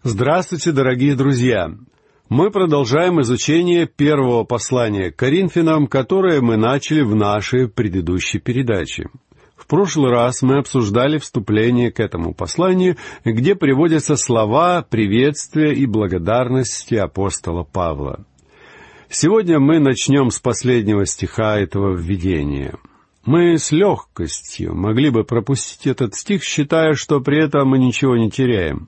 Здравствуйте, дорогие друзья! Мы продолжаем изучение первого послания к Коринфянам, которое мы начали в нашей предыдущей передаче. В прошлый раз мы обсуждали вступление к этому посланию, где приводятся слова приветствия и благодарности апостола Павла. Сегодня мы начнем с последнего стиха этого введения. Мы с легкостью могли бы пропустить этот стих, считая, что при этом мы ничего не теряем.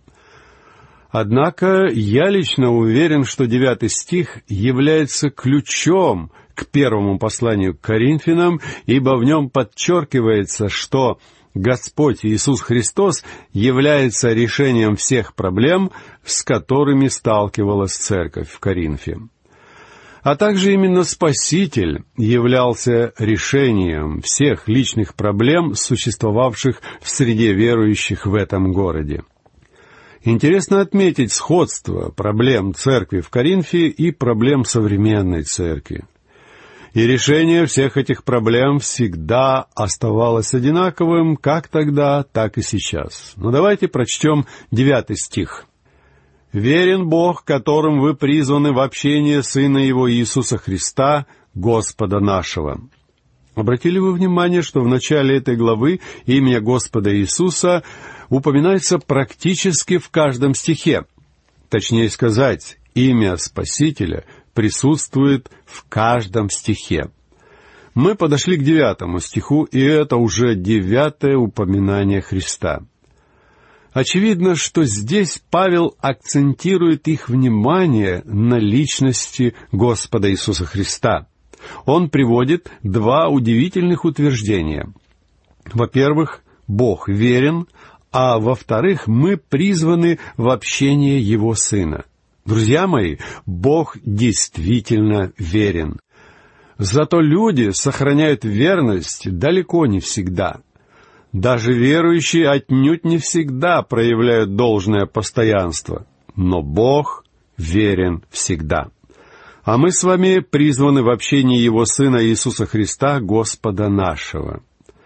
Однако я лично уверен, что 9 стих является ключом к первому посланию к Коринфянам, ибо в нем подчеркивается, что Господь Иисус Христос является решением всех проблем, с которыми сталкивалась церковь в Коринфе. А также именно Спаситель являлся решением всех личных проблем, существовавших в среде верующих в этом городе. Интересно отметить сходство проблем церкви в Коринфе и проблем современной церкви. И решение всех этих проблем всегда оставалось одинаковым, как тогда, так и сейчас. Но давайте прочтем 9 стих. «Верен Бог, которым вы призваны в общение Сына Его Иисуса Христа, Господа нашего». Обратили вы внимание, что в начале этой главы имя Господа Иисуса упоминается практически в каждом стихе. Точнее сказать, имя Спасителя присутствует в каждом стихе. Мы подошли к 9 стиху, и это уже 9 упоминание Христа. Очевидно, что здесь Павел акцентирует их внимание на личности Господа Иисуса Христа. Он приводит 2 удивительных утверждения. Во-первых, Бог верен, а во-вторых, мы призваны в общение Его Сына. Друзья мои, Бог действительно верен. Зато люди сохраняют верность далеко не всегда. Даже верующие отнюдь не всегда проявляют должное постоянство. Но Бог верен всегда. А мы с вами призваны в общении Его Сына Иисуса Христа, Господа нашего.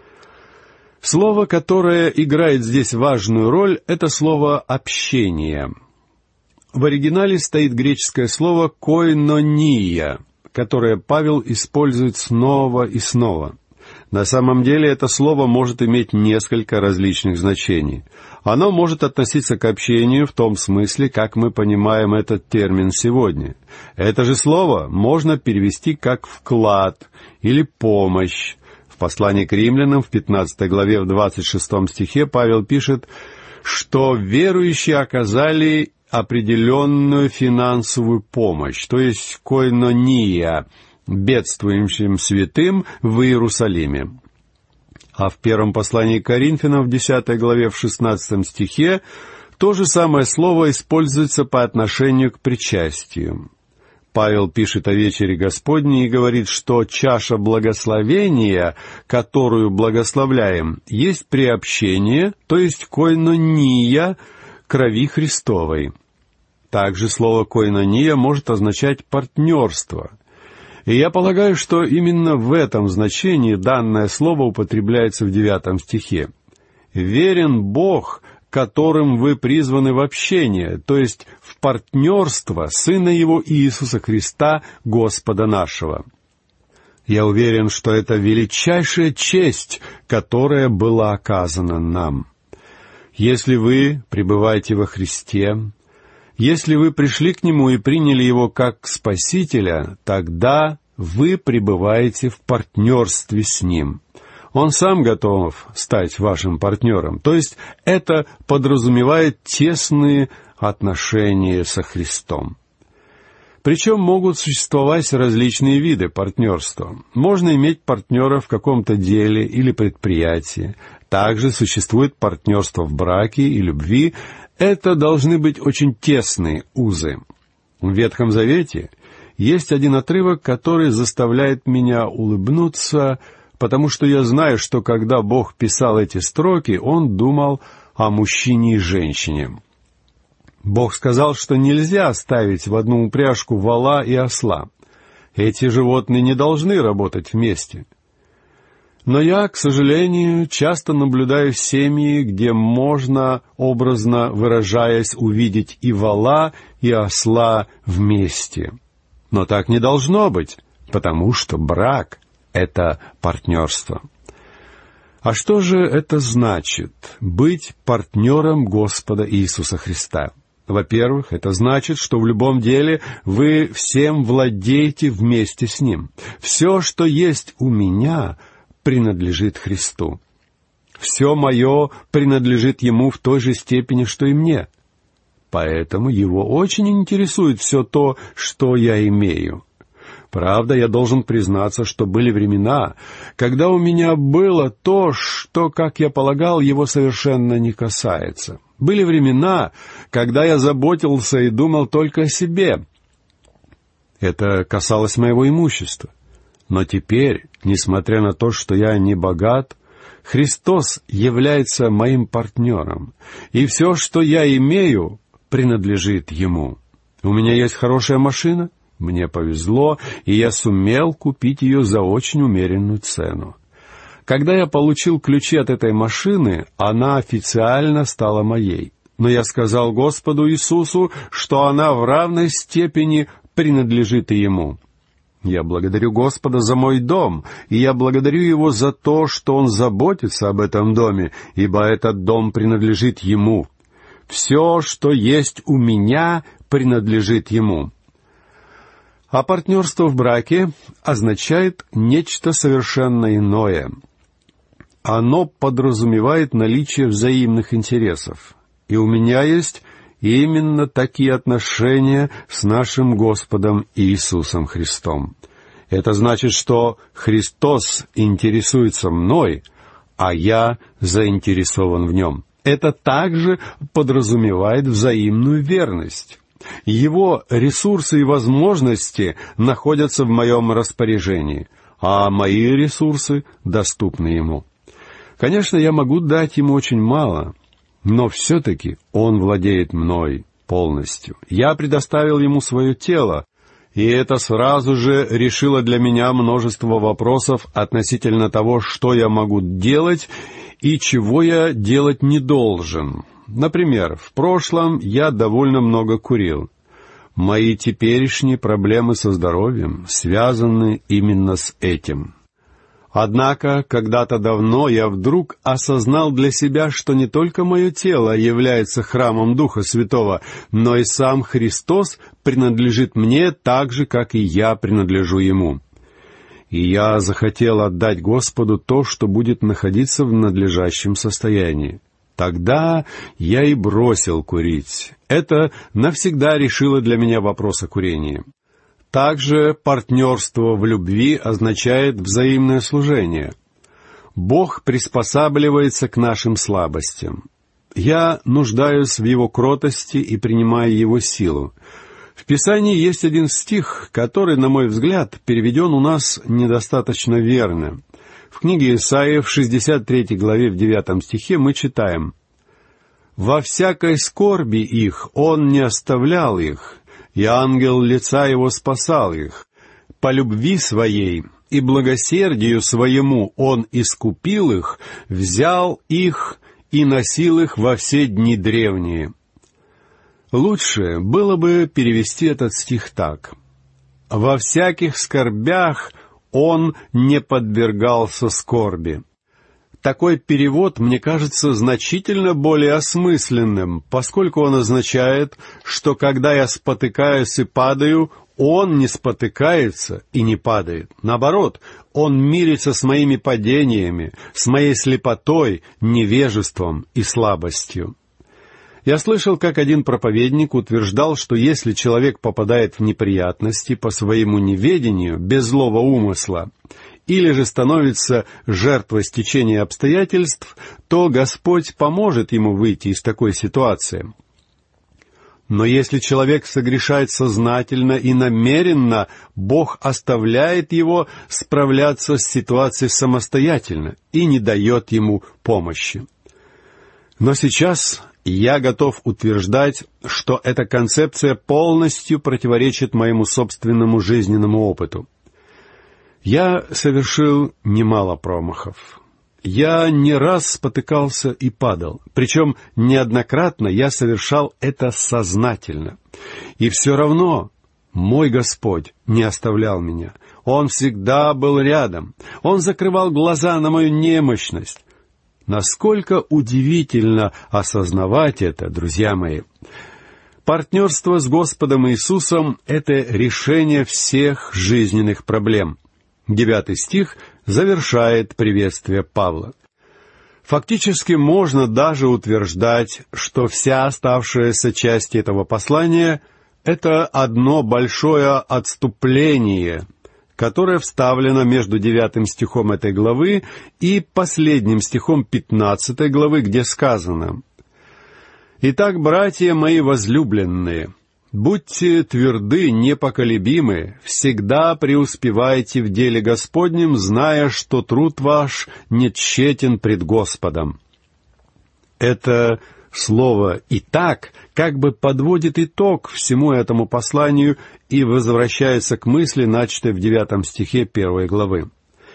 Слово, которое играет здесь важную роль, это слово «общение». В оригинале стоит греческое слово «койнония», которое Павел использует снова и снова. На самом деле это слово может иметь несколько различных значений. Оно может относиться к общению в том смысле, как мы понимаем этот термин сегодня. Это же слово можно перевести как «вклад» или «помощь». В послании к римлянам в 15 главе в 26 стихе Павел пишет, что верующие оказали определенную финансовую помощь, то есть койнония, бедствующим святым в Иерусалиме. А в первом послании к Коринфянам в 10 главе в 16 стихе то же самое слово используется по отношению к причастию. Павел пишет о вечере Господней и говорит, что чаша благословения, которую благословляем, есть приобщение, то есть койнония крови Христовой. Также слово «койнония» может означать «партнерство». И я полагаю, что именно в этом значении данное слово употребляется в 9 стихе. «Верен Бог, которым вы призваны в общение», то есть в партнерство Сына Его Иисуса Христа, Господа нашего. Я уверен, что это величайшая честь, которая была оказана нам. Если вы пребываете во Христе, если вы пришли к Нему и приняли Его как Спасителя, тогда вы пребываете в партнерстве с Ним. Он сам готов стать вашим партнером. То есть это подразумевает тесные отношения со Христом. Причем могут существовать различные виды партнерства. Можно иметь партнера в каком-то деле или предприятии. Также существует партнерство в браке и любви. Это должны быть очень тесные узы. В Ветхом Завете есть один отрывок, который заставляет меня улыбнуться, потому что я знаю, что когда Бог писал эти строки, Он думал о мужчине и женщине. Бог сказал, что нельзя ставить в одну упряжку вола и осла. Эти животные не должны работать вместе. Но я, к сожалению, часто наблюдаю семьи, где можно, образно выражаясь, увидеть и вола, и осла вместе. Но так не должно быть, потому что брак — это партнерство. А что же это значит — быть партнером Господа Иисуса Христа? Во-первых, это значит, что в любом деле вы всем владеете вместе с Ним. Все, что есть у меня, принадлежит Христу. Все мое принадлежит Ему в той же степени, что и мне. Поэтому Его очень интересует все то, что я имею. Правда, я должен признаться, что были времена, когда у меня было то, что, как я полагал, Его совершенно не касается. Были времена, когда я заботился и думал только о себе. Это касалось моего имущества. Но теперь, несмотря на то, что я не богат, Христос является моим партнером, и все, что я имею, принадлежит Ему. У меня есть хорошая машина, мне повезло, и я сумел купить ее за очень умеренную цену. Когда я получил ключи от этой машины, она официально стала моей. Но я сказал Господу Иисусу, что она в равной степени принадлежит и Ему. Я благодарю Господа за мой дом, и я благодарю Его за то, что Он заботится об этом доме, ибо этот дом принадлежит Ему. Все, что есть у меня, принадлежит Ему. А партнерство в браке означает нечто совершенно иное. Оно подразумевает наличие взаимных интересов. И у меня есть именно такие отношения с нашим Господом Иисусом Христом. Это значит, что Христос интересуется мной, а я заинтересован в Нем. Это также подразумевает взаимную верность. Его ресурсы и возможности находятся в моем распоряжении, а мои ресурсы доступны Ему. Конечно, я могу дать Ему очень мало, но все-таки Он владеет мной полностью. Я предоставил Ему свое тело, и это сразу же решило для меня множество вопросов относительно того, что я могу делать и чего я делать не должен. Например, в прошлом я довольно много курил. Мои теперешние проблемы со здоровьем связаны именно с этим. Однако, когда-то давно я вдруг осознал для себя, что не только мое тело является храмом Духа Святого, но и сам Христос принадлежит мне так же, как и я принадлежу Ему. И я захотел отдать Господу то, что будет находиться в надлежащем состоянии. Тогда я и бросил курить. Это навсегда решило для меня вопрос о курении. Также партнерство в любви означает взаимное служение. Бог приспосабливается к нашим слабостям. Я нуждаюсь в Его кротости и принимаю Его силу. В Писании есть один стих, который, на мой взгляд, переведен у нас недостаточно верно. В книге Исаии, в 63 главе, в 9 стихе мы читаем: «Во всякой скорби их Он не оставлял их, и ангел лица Его спасал их. По любви Своей и благосердию Своему Он искупил их, взял их и носил их во все дни древние». Лучше было бы перевести этот стих так: «Во всяких скорбях Он не подвергался скорби». Такой перевод, мне кажется, значительно более осмысленным, поскольку он означает, что когда я спотыкаюсь и падаю, Он не спотыкается и не падает. Наоборот, Он мирится с моими падениями, с моей слепотой, невежеством и слабостью. Я слышал, как один проповедник утверждал, что если человек попадает в неприятности по своему неведению, без злого умысла, или же становится жертвой стечения обстоятельств, то Господь поможет ему выйти из такой ситуации. Но если человек согрешает сознательно и намеренно, Бог оставляет его справляться с ситуацией самостоятельно и не дает ему помощи. Но сейчас я готов утверждать, что эта концепция полностью противоречит моему собственному жизненному опыту. Я совершил немало промахов. Я не раз спотыкался и падал, причем неоднократно я совершал это сознательно. И все равно мой Господь не оставлял меня. Он всегда был рядом. Он закрывал глаза на мою немощность. Насколько удивительно осознавать это, друзья мои! Партнерство с Господом Иисусом — это решение всех жизненных проблем. 9 стих завершает приветствие Павла. Фактически можно даже утверждать, что вся оставшаяся часть этого послания — это одно большое отступление, которое вставлено между 9 стихом этой главы и последним стихом 15 главы, где сказано: «Итак, братья мои возлюбленные, будьте тверды, непоколебимы, всегда преуспевайте в деле Господнем, зная, что труд ваш не тщетен пред Господом». Это слово «итак» как бы подводит итог всему этому посланию и возвращается к мысли, начатой в 9 стихе 1 главы.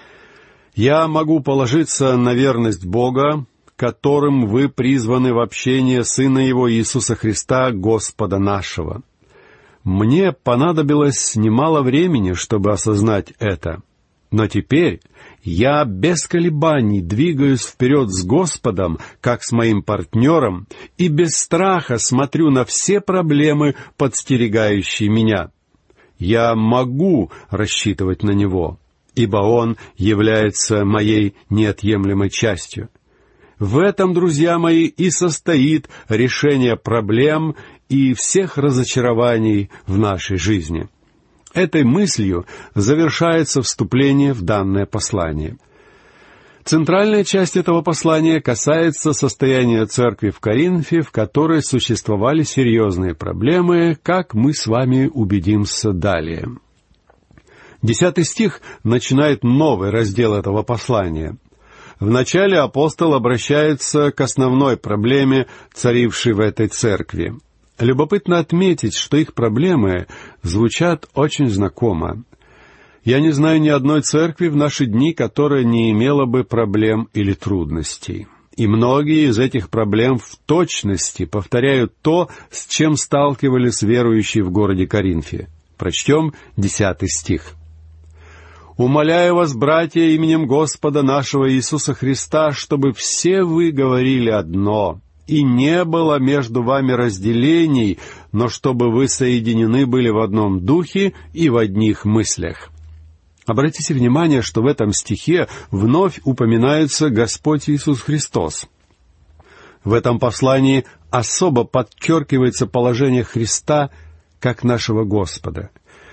«Я могу положиться на верность Бога, которым вы призваны в общение Сына Его Иисуса Христа, Господа нашего». Мне понадобилось немало времени, чтобы осознать это. Но теперь я без колебаний двигаюсь вперед с Господом, как с моим партнером, и без страха смотрю на все проблемы, подстерегающие меня. Я могу рассчитывать на Него, ибо Он является моей неотъемлемой частью. В этом, друзья мои, и состоит решение проблем и всех разочарований в нашей жизни. Этой мыслью завершается вступление в данное послание. Центральная часть этого послания касается состояния церкви в Коринфе, в которой существовали серьезные проблемы, как мы с вами убедимся далее. 10 стих начинает новый раздел этого послания. Вначале апостол обращается к основной проблеме, царившей в этой церкви. Любопытно отметить, что их проблемы звучат очень знакомо. Я не знаю ни одной церкви в наши дни, которая не имела бы проблем или трудностей. И многие из этих проблем в точности повторяют то, с чем сталкивались верующие в городе Коринфе. Прочтем 10 стих. «Умоляю вас, братья, именем Господа нашего Иисуса Христа, чтобы все вы говорили одно, и не было между вами разделений, но чтобы вы соединены были в одном духе и в одних мыслях». Обратите внимание, что в этом стихе вновь упоминается Господь Иисус Христос. В этом послании особо подчеркивается положение Христа как нашего Господа.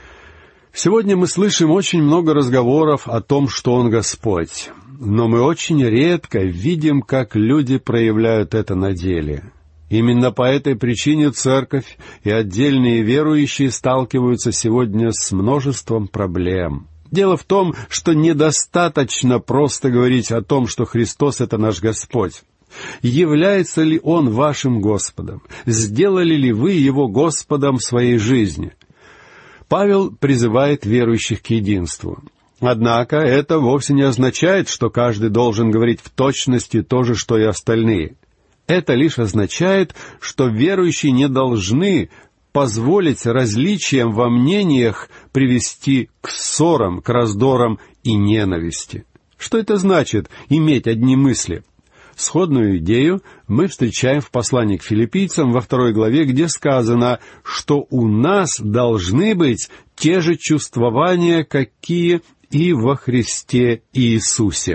Сегодня мы слышим очень много разговоров о том, что Он Господь, но мы очень редко видим, как люди проявляют это на деле. Именно по этой причине церковь и отдельные верующие сталкиваются сегодня с множеством проблем. Дело в том, что недостаточно просто говорить о том, что Христос — это наш Господь. Является ли Он вашим Господом? Сделали ли вы Его Господом в своей жизни? Павел призывает верующих к единству. Однако это вовсе не означает, что каждый должен говорить в точности то же, что и остальные. Это лишь означает, что верующие не должны позволить различиям во мнениях привести к ссорам, к раздорам и ненависти. Что это значит — иметь одни мысли? Сходную идею мы встречаем в послании к филиппийцам во 2 главе, где сказано, что у нас должны быть те же чувствования, какие и во Христе Иисусе.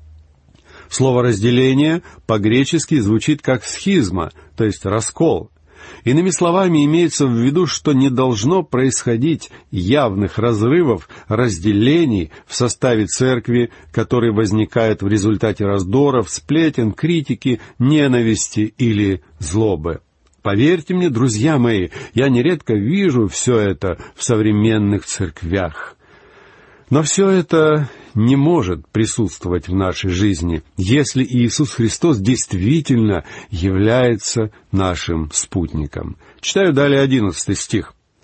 Слово «разделение» по-гречески звучит как «схизма», то есть «раскол». Иными словами, имеется в виду, что не должно происходить явных разрывов, разделений в составе церкви, которые возникают в результате раздоров, сплетен, критики, ненависти или злобы. Поверьте мне, друзья мои, я нередко вижу все это в современных церквях. Но все это не может присутствовать в нашей жизни, если Иисус Христос действительно является нашим спутником. Читаю далее 11 стих.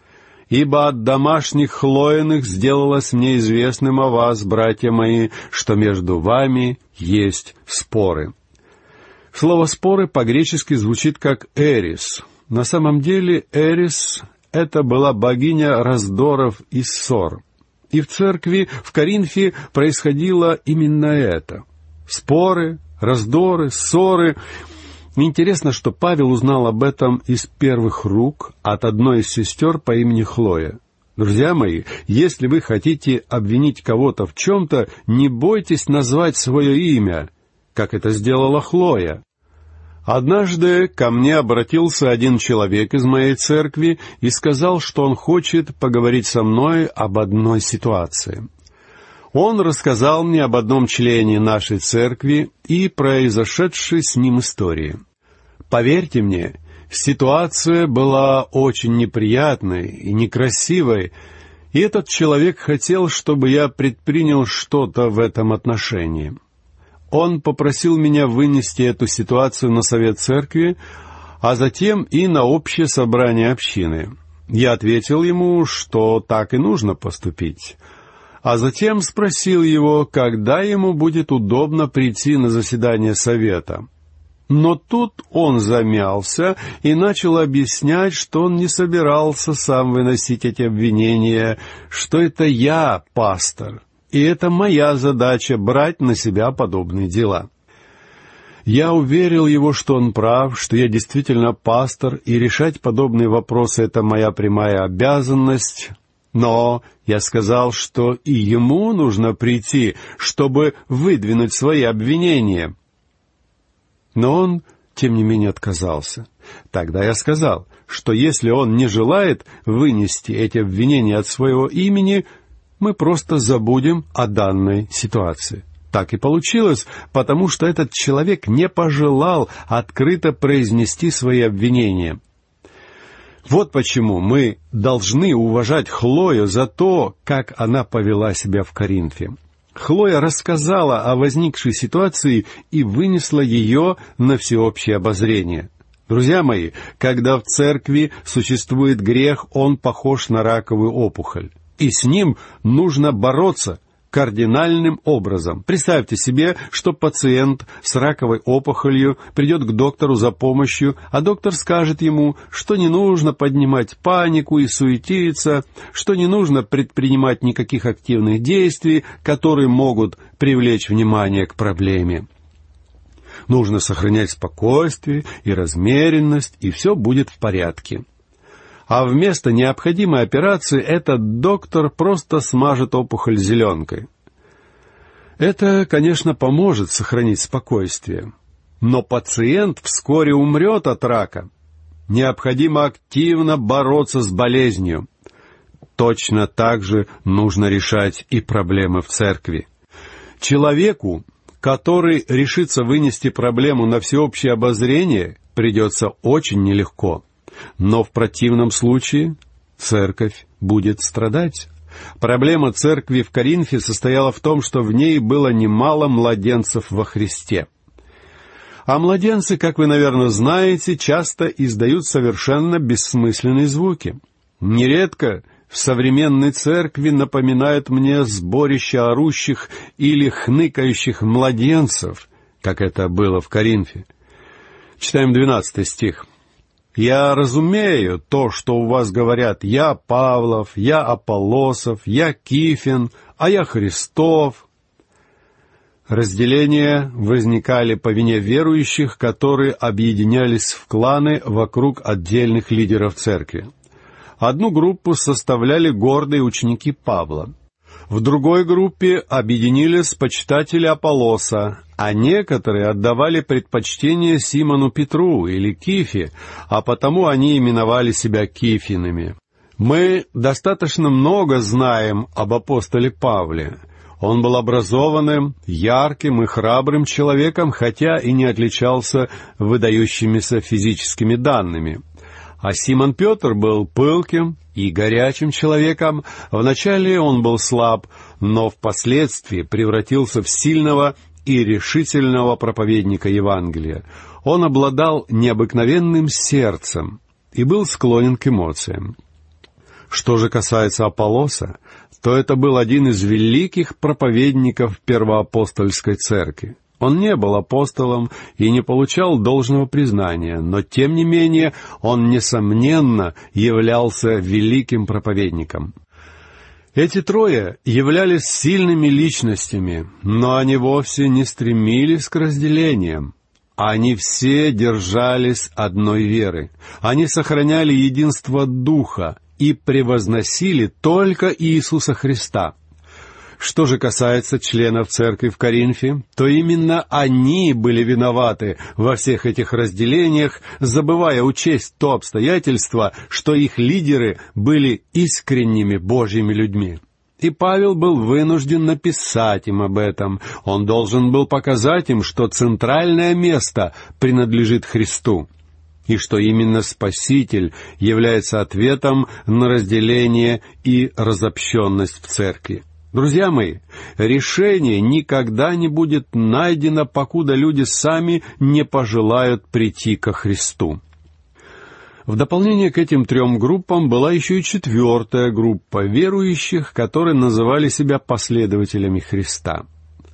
Ибо от домашних Хлоиных сделалось мне известным о вас, братья мои, что между вами есть споры». Слово «споры» по-гречески звучит как «эрис». На самом деле Эрис — это была богиня раздоров и ссор. И в церкви в Коринфе происходило именно это. Споры, раздоры, ссоры. Интересно, что Павел узнал об этом из первых рук от одной из сестер по имени Хлоя. Друзья мои, если вы хотите обвинить кого-то в чем-то, не бойтесь назвать свое имя, как это сделала Хлоя. Однажды ко мне обратился один человек из моей церкви и сказал, что он хочет поговорить со мной об одной ситуации. Он рассказал мне об одном члене нашей церкви и произошедшей с ним истории. Поверьте мне, ситуация была очень неприятной и некрасивой, и этот человек хотел, чтобы я предпринял что-то в этом отношении. Он попросил меня вынести эту ситуацию на совет церкви, а затем и на общее собрание общины. Я ответил ему, что так и нужно поступить. А затем спросил его, когда ему будет удобно прийти на заседание совета. Но тут он замялся и начал объяснять, что он не собирался сам выносить эти обвинения, что это я пастор, и это моя задача брать на себя подобные дела. Я уверил его, что он прав, что я действительно пастор, и решать подобные вопросы — это моя прямая обязанность. Но я сказал, что и ему нужно прийти, чтобы выдвинуть свои обвинения. Но он, тем не менее, отказался. Тогда я сказал, что если он не желает вынести эти обвинения от своего имени, мы просто забудем о данной ситуации. Так и получилось, потому что этот человек не пожелал открыто произнести свои обвинения. Вот почему мы должны уважать Хлою за то, как она повела себя в Коринфе. Хлоя рассказала о возникшей ситуации и вынесла ее на всеобщее обозрение. Друзья мои, когда в церкви существует грех, он похож на раковую опухоль. И с ним нужно бороться кардинальным образом. Представьте себе, что пациент с раковой опухолью придет к доктору за помощью, а доктор скажет ему, что не нужно поднимать панику и суетиться, что не нужно предпринимать никаких активных действий, которые могут привлечь внимание к проблеме. Нужно сохранять спокойствие и размеренность, и все будет в порядке. А вместо необходимой операции этот доктор просто смажет опухоль зеленкой. Это, конечно, поможет сохранить спокойствие. Но пациент вскоре умрет от рака. Необходимо активно бороться с болезнью. Точно так же нужно решать и проблемы в церкви. Человеку, который решится вынести проблему на всеобщее обозрение, придется очень нелегко. Но в противном случае церковь будет страдать. Проблема церкви в Коринфе состояла в том, что в ней было немало младенцев во Христе. А младенцы, как вы, наверное, знаете, часто издают совершенно бессмысленные звуки. Нередко в современной церкви напоминают мне сборище орущих или хныкающих младенцев, как это было в Коринфе. Читаем 12 стих. «Я разумею то, что у вас говорят: я Павлов, я Аполлосов, я Кифин, а я Христов». Разделения возникали по вине верующих, которые объединялись в кланы вокруг отдельных лидеров церкви. Одну группу составляли гордые ученики Павла. В другой группе объединились почитатели Аполлоса, а некоторые отдавали предпочтение Симону Петру или Кифе, а потому они именовали себя Кифинами. Мы достаточно много знаем об апостоле Павле. Он был образованным, ярким и храбрым человеком, хотя и не отличался выдающимися физическими данными. А Симон Петр был пылким и горячим человеком. Вначале он был слаб, но впоследствии превратился в сильного и решительного проповедника Евангелия. Он обладал необыкновенным сердцем и был склонен к эмоциям. Что же касается Аполлоса, то это был один из великих проповедников первоапостольской церкви. Он не был апостолом и не получал должного признания, но, тем не менее, он, несомненно, являлся великим проповедником. Эти трое являлись сильными личностями, но они вовсе не стремились к разделениям. Они все держались одной веры. Они сохраняли единство Духа и превозносили только Иисуса Христа. Что же касается членов церкви в Коринфе, то именно они были виноваты во всех этих разделениях, забывая учесть то обстоятельство, что их лидеры были искренними Божьими людьми. И Павел был вынужден написать им об этом. Он должен был показать им, что центральное место принадлежит Христу, и что именно Спаситель является ответом на разделение и разобщенность в церкви. Друзья мои, решение никогда не будет найдено, покуда люди сами не пожелают прийти ко Христу. В дополнение к этим трем группам была еще и четвертая группа верующих, которые называли себя последователями Христа.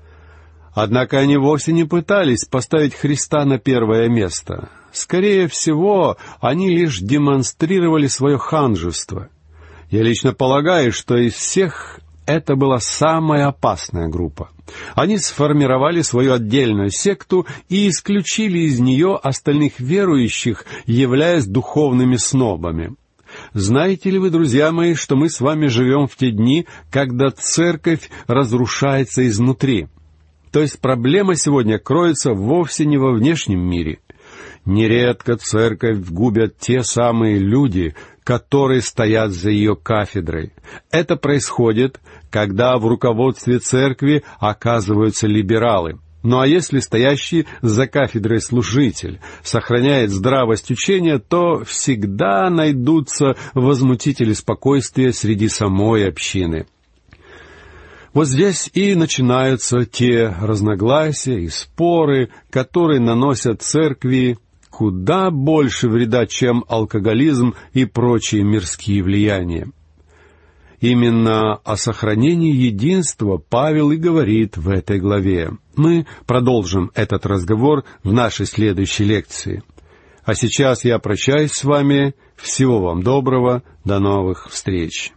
Однако они вовсе не пытались поставить Христа на первое место. Скорее всего, они лишь демонстрировали свое ханжество. Я лично полагаю, что из всех это была самая опасная группа. Они сформировали свою отдельную секту и исключили из нее остальных верующих, являясь духовными снобами. Знаете ли вы, друзья мои, что мы с вами живем в те дни, когда церковь разрушается изнутри? То есть проблема сегодня кроется вовсе не во внешнем мире. Нередко церковь губят те самые люди, которые стоят за ее кафедрой. Это происходит, когда в руководстве церкви оказываются либералы. Ну а если стоящий за кафедрой служитель сохраняет здравость учения, то всегда найдутся возмутители спокойствия среди самой общины. Вот здесь и начинаются те разногласия и споры, которые наносят церкви куда больше вреда, чем алкоголизм и прочие мирские влияния. Именно о сохранении единства Павел и говорит в этой главе. Мы продолжим этот разговор в нашей следующей лекции. А сейчас я прощаюсь с вами. Всего вам доброго. До новых встреч.